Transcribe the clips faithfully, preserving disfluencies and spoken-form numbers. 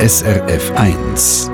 S R F eins.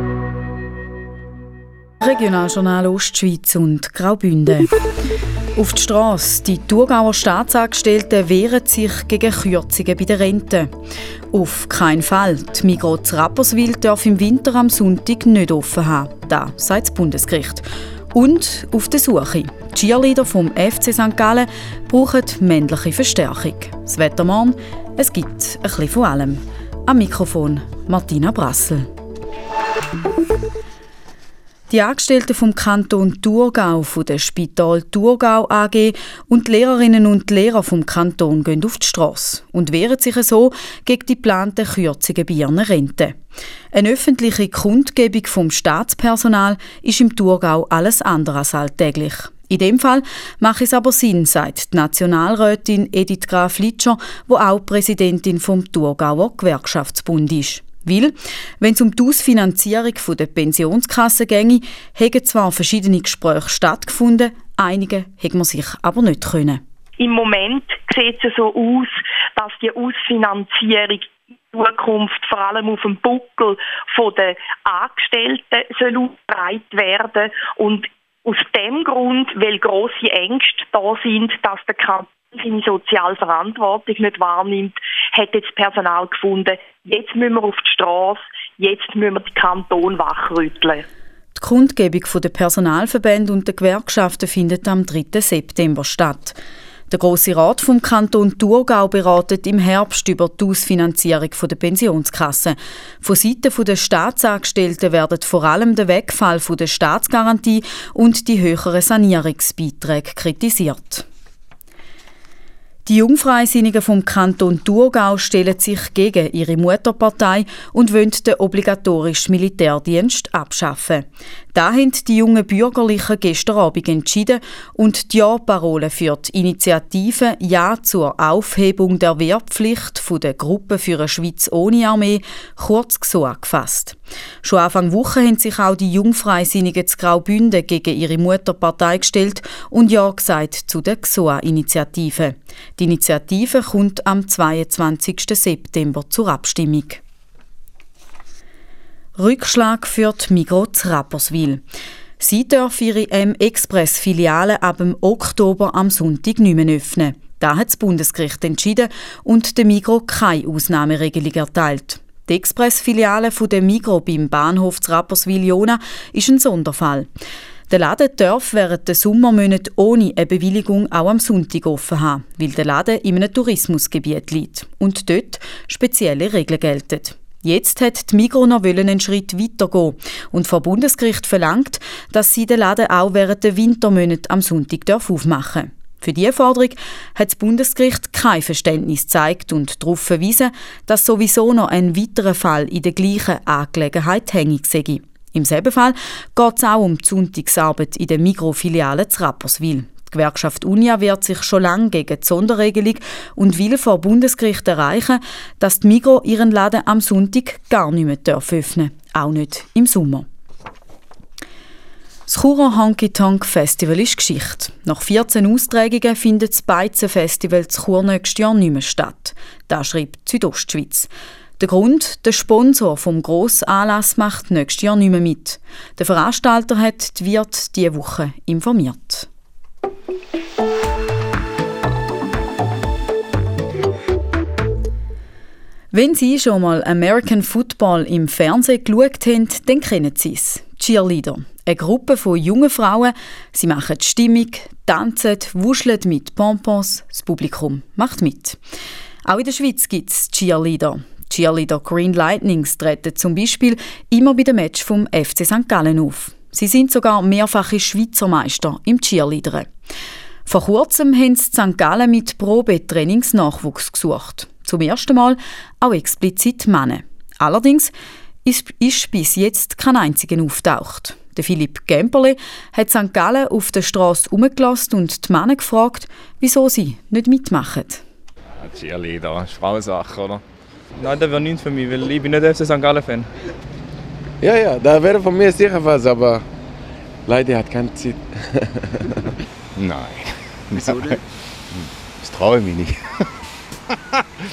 Regionaljournal Ostschweiz und Graubünden. Auf die Strasse. Die Thurgauer Staatsangestellten wehren sich gegen Kürzungen bei den Renten. Auf keinen Fall. Die Migros Rapperswil darf im Winter am Sonntag nicht offen haben. Das sagt das Bundesgericht. Und auf der Suche. Die Cheerleader vom F C Sankt Gallen brauchen männliche Verstärkung. Das Wetter morgen, es gibt ein bisschen von allem. Am Mikrofon Martina Brassel. Die Angestellten vom Kanton Thurgau, von der Spital Thurgau A G und die Lehrerinnen und Lehrer vom Kanton gehen auf die Strasse und wehren sich so gegen die geplanten Kürzungen bei ihren Renten. Eine öffentliche Kundgebung vom Staatspersonal ist im Thurgau alles andere als alltäglich. In dem Fall macht es aber Sinn, sagt die Nationalrätin Edith Graf-Litscher, die auch Präsidentin vom Thurgauer Gewerkschaftsbund ist. Weil, wenn es um die Ausfinanzierung der Pensionskasse ginge, hätten zwar verschiedene Gespräche stattgefunden, einige hätte man sich aber nicht können. Im Moment sieht es so aus, dass die Ausfinanzierung in Zukunft vor allem auf dem Buckel der Angestellten soll ausgetragen werden. Und aus dem Grund, weil grosse Ängste da sind, dass der Kanton seine soziale Verantwortung nicht wahrnimmt, hat jetzt das Personal gefunden, jetzt müssen wir auf die Strasse, jetzt müssen wir den Kanton wachrütteln. Die Kundgebung der Personalverbände und der Gewerkschaften findet am dritten September statt. Der Grosse Rat vom Kanton Thurgau beratet im Herbst über die Ausfinanzierung der Pensionskasse. Von Seiten der Staatsangestellten werden vor allem der Wegfall der Staatsgarantie und die höheren Sanierungsbeiträge kritisiert. Die Jungfreisinnigen vom Kanton Thurgau stellen sich gegen ihre Mutterpartei und wollen den obligatorischen Militärdienst abschaffen. Da haben die jungen Bürgerlichen gestern Abend entschieden und die Ja-Parole für die Initiative «Ja zur Aufhebung der Wehrpflicht» von der Gruppe für eine Schweiz ohne Armee, kurz G S O A, gefasst. Schon Anfang Woche haben sich auch die Jungfreisinnigen zu Graubünden gegen ihre Mutterpartei gestellt und Ja gesagt zu der G S O A-Initiative. Die Initiative kommt am zweiundzwanzigsten September zur Abstimmung. Rückschlag für die Migros Rapperswil. Sie dürfen ihre M-Express-Filiale ab dem Oktober am Sonntag nicht mehr öffnen. Das hat das Bundesgericht entschieden und der Migros keine Ausnahmeregelung erteilt. Die Express-Filiale der Migros beim Bahnhof Rapperswil-Jona ist ein Sonderfall. Der Laden darf während der Sommermonate ohne eine Bewilligung auch am Sonntag offen haben, weil der Laden in einem Tourismusgebiet liegt und dort spezielle Regeln gelten. Jetzt hat die Migros noch einen Schritt weitergehen und vom Bundesgericht verlangt, dass sie den Laden auch während der Wintermonate am Sonntag aufmachen darf. Für diese Forderung hat das Bundesgericht kein Verständnis gezeigt und darauf verwiesen, dass sowieso noch ein weiterer Fall in der gleichen Angelegenheit hängig sei. Im selben Fall geht es auch um die Sonntagsarbeit in der Migros-Filiale zu Rapperswil. Die Gewerkschaft Unia wehrt sich schon lange gegen die Sonderregelung und will vor Bundesgericht erreichen, dass die Migros ihren Laden am Sonntag gar nicht mehr öffnen darf, auch nicht im Sommer. Das Churer Honky Tonk Festival ist Geschichte. Nach vierzehn Austragungen findet das Beizen-Festival zu Chur nächstes Jahr nicht mehr statt. Das schreibt Südostschweiz. Der Grund, der Sponsor vom grossen Anlass macht nächstes Jahr nicht mehr mit. Der Veranstalter hat die Wirt diese Woche informiert. Wenn Sie schon mal American Football im Fernsehen geschaut haben, dann kennen Sie es. Cheerleader. Eine Gruppe von jungen Frauen. Sie machen die Stimmung, tanzen, wuscheln mit Pompons. Das Publikum macht mit. Auch in der Schweiz gibt es Cheerleader. Cheerleader Green Lightnings treten zum Beispiel immer bei dem Match vom F C Sankt Gallen auf. Sie sind sogar mehrfache Schweizer Meister im Cheerleadern. Vor kurzem haben sie Sankt Gallen mit Probetrainingsnachwuchs gesucht. Zum ersten Mal auch explizit Männer. Allerdings ist, ist bis jetzt kein einziger auftaucht. Der Philipp Gemperle hat Sankt Gallen auf der Straße herumgelassen und die Männer gefragt, wieso sie nicht mitmachen. Cheerleader, das ist Frauensache, oder? Nein, das wäre nichts für mich, weil ich bin nicht F C Sankt Gallen-Fan. Ja, ja, da wäre von mir sicher was, aber leider hat keine Zeit. Nein. Wieso nicht? Das traue ich mich nicht.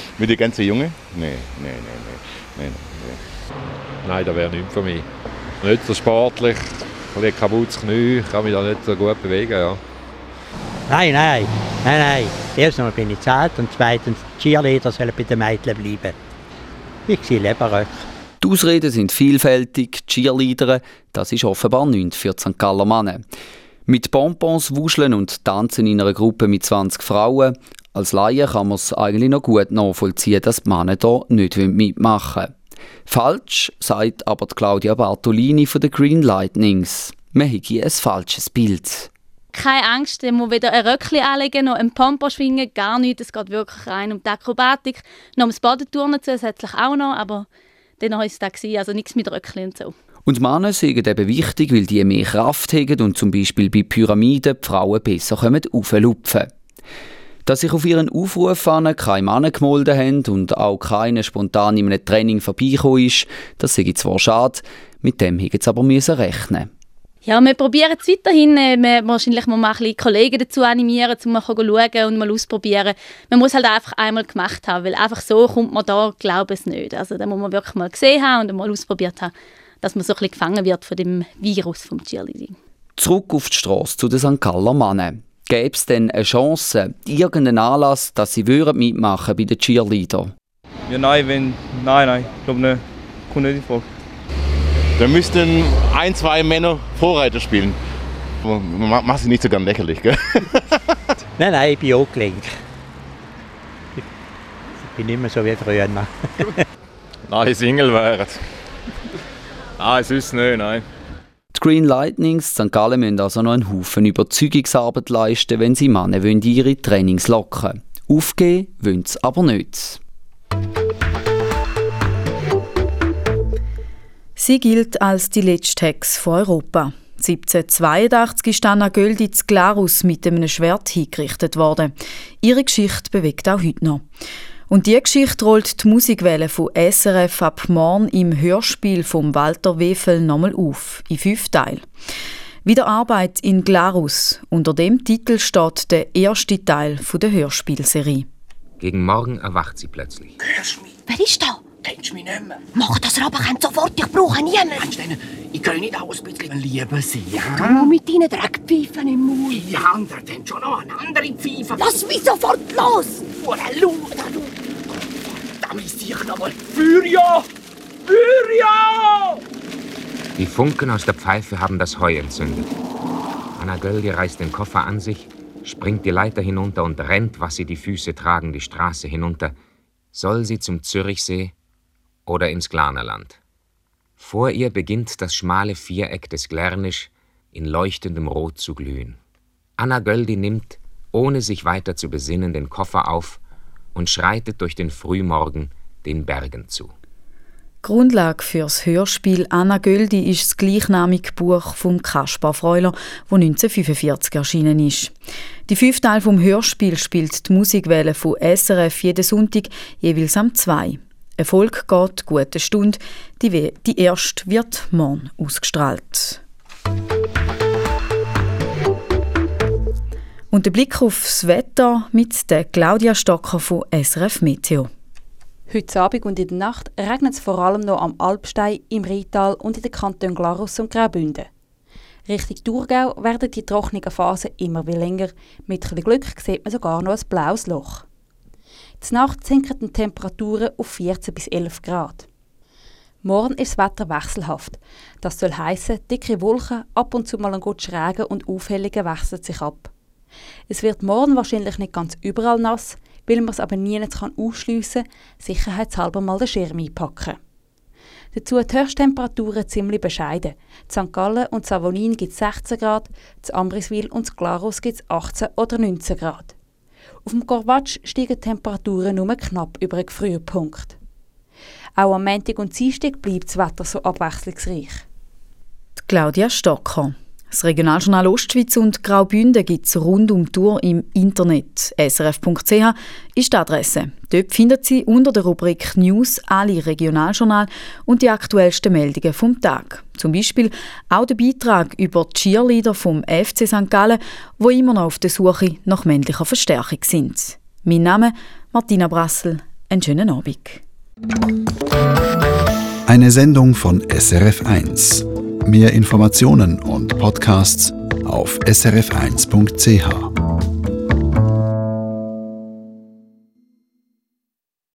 Mit den ganzen Jungen? Nein, nein, nein, nein. Nein, das wäre nichts für mich. Nicht so sportlich, ein bisschen kaputtes Knie, ich kann mich da nicht so gut bewegen. Ja. Nein, nein, nein, nein. Erstens bin ich zu alt und zweitens, die Cheerleader sollen bei den Mädchen bleiben. Ich sehe Leberröcke. Die Ausreden sind vielfältig. Die Cheerleader, das ist offenbar nichts für die Sankt Galler Männer. Mit Bonbons wuscheln und tanzen in einer Gruppe mit zwanzig Frauen. Als Laie kann man es eigentlich noch gut nachvollziehen, dass die Männer hier nicht mitmachen wollen. Falsch, sagt aber Claudia Bartolini von den Green Lightnings. Man hätte ein falsches Bild. Keine Angst, man muss weder ein Röckchen anlegen, noch einen Pompon schwingen, gar nichts. Es geht wirklich rein um die Akrobatik. Noch ums Bodenturnen zusätzlich auch noch, aber dann war es das, also nichts mit Röckchen und so. Und Männer sind eben wichtig, weil die mehr Kraft haben und zum Beispiel bei Pyramiden die Frauen besser rauflupfen können. Dass sich auf ihren Aufruf hin keine Männer gemolden haben und auch keiner spontan in einem Training vorbeigekommen ist, das sei zwar schade, mit dem hätten sie aber rechnen. Ja, wir probieren es weiterhin. Wir, wahrscheinlich muss man ein bisschen Kollegen dazu animieren, um mal schauen und mal ausprobieren. Man muss halt einfach einmal gemacht haben, weil einfach so kommt man da, glaube ich, nicht. Also da muss man wirklich mal gesehen haben und mal ausprobiert haben, dass man so ein bisschen gefangen wird von dem Virus vom Cheerleading. Zurück auf die Strasse zu den Sankt Galler Männern. Gäbe es denn eine Chance, irgendeinen Anlass, dass sie mitmachen würden bei den Cheerleadern? Ja, nein, wenn, nein, nein, ich glaube nicht. Kommt nicht in Frage. Da müssten ein, zwei Männer Vorreiter spielen. Man macht sie nicht so ganz lächerlich, gell? Nein, nein, ich bin auch gelenkt. Ich bin nicht mehr so wie früher. Nein, Single wären. Nein, sonst nicht, nein. Die Green Lightnings Sankt Gallen müssen also noch einen Haufen Überzeugungsarbeit leisten, wenn sie Männer in ihre Trainings locken wollen. Aufgeben wollen sie aber nicht. Sie gilt als die letzte Hex von Europa. siebzehnhundertzweiundachtzig ist Anna Göldi in Glarus mit einem Schwert hingerichtet worden. Ihre Geschichte bewegt auch heute noch. Und diese Geschichte rollt die Musikwelle von S R F ab morgen im Hörspiel von Walter Wefel nochmal auf, in fünf Teilen. Wiederarbeit in Glarus. Unter dem Titel steht der erste Teil der Hörspielserie. Gegen Morgen erwacht sie plötzlich. Hörst du mich? Wer ist da? Kennst du mich nicht mehr? Mach das Rabenkind sofort, ich brauche niemanden. Meinst du denn, ich kann nicht auch ein bisschen lieben sein? Ja? Du mit deinen Dreckpfeifen im Mund. Ich habe denn schon noch eine andere Pfeife. Lass mich sofort los! Vor der Luder, du! Verdammt, ich noch mal. Feuer! Feuer! Die Funken aus der Pfeife haben das Heu entzündet. Anna Göldi reißt den Koffer an sich, springt die Leiter hinunter und rennt, was sie die Füße tragen, die Straße hinunter. Soll sie zum Zürichsee oder ins Glarnerland? Vor ihr beginnt das schmale Viereck des Glärnisch in leuchtendem Rot zu glühen. Anna Göldi nimmt, ohne sich weiter zu besinnen, den Koffer auf und schreitet durch den Frühmorgen den Bergen zu. Grundlage für das Hörspiel Anna Göldi ist das gleichnamige Buch von Kaspar Freuler, das neunzehnhundertfünfundvierzig erschienen ist. Die fünf Teile vom Hörspiel spielt die Musikwelle von S R F jeden Sonntag jeweils am zwei. Erfolg geht gute Stunde. Die, We- die erste wird morgen ausgestrahlt. Und der Blick aufs Wetter mit der Claudia Stocker von S R F Meteo. Heute Abend und in der Nacht regnet es vor allem noch am Alpstein, im Rheintal und in den Kantonen Glarus und Graubünden. Richtung Thurgau werden die trockenen Phasen immer wie länger. Mit ein bisschen Glück sieht man sogar noch ein blaues Loch. Die Nacht sinken die Temperaturen auf vierzehn bis elf Grad. Morgen ist das Wetter wechselhaft. Das soll heissen, dicke Wolken, ab und zu mal ein gutes Regen und Aufhellungen wechseln sich ab. Es wird morgen wahrscheinlich nicht ganz überall nass, weil man es aber nie ausschliessen kann, sicherheitshalber mal den Schirm einpacken. Dazu die Höchsttemperaturen ziemlich bescheiden. In Sankt Gallen und Savonin gibt es sechzehn Grad, in Ambriswil und in Glarus gibt es achtzehn oder neunzehn Grad. Auf dem Korvatsch steigen die Temperaturen nur knapp über den Frühpunkt. Auch am Montag und Dienstag bleibt das Wetter so abwechslungsreich. Claudia Stocker. Das Regionaljournal Ostschweiz und Graubünden gibt es rund um die Tour im Internet. S R F punkt c h ist die Adresse. Dort findet Sie unter der Rubrik News alle Regionaljournal und die aktuellsten Meldungen vom Tag. Zum Beispiel auch der Beitrag über die Cheerleader vom F C Sankt Gallen, die immer noch auf der Suche nach männlicher Verstärkung sind. Mein Name Martina Brassel, einen schönen Abend. Eine Sendung von S R F eins. Mehr Informationen und Podcasts auf s r f eins punkt c h.